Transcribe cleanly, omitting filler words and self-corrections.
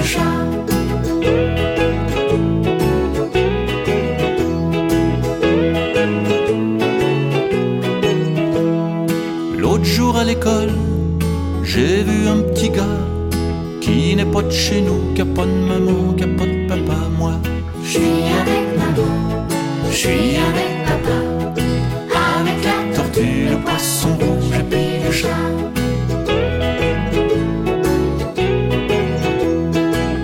chat. L'autre jour à l'école, j'ai vu un petit gars qui n'est pas de chez nous, qui a pas de maman, qui a pas de papa. Moi, je suis avec maman, je suis avec